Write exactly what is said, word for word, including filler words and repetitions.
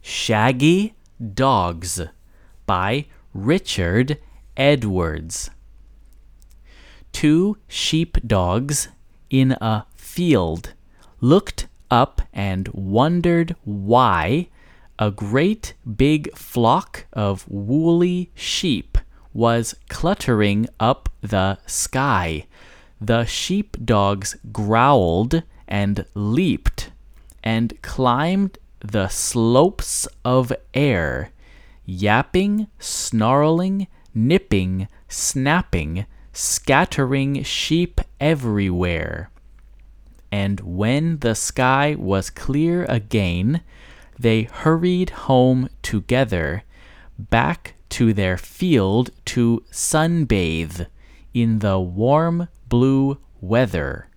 Shaggy Dogs by Richard Edwards. Two sheepdogs in a field looked up and wondered why a great big flock of woolly sheep was cluttering up the sky. The sheepdogs growled and leaped and climbed the slopes of air, yapping, snarling, nipping, snapping, scattering sheep everywhere. And when the sky was clear again, they hurried home together, back to their field to sunbathe in the warm blue weather.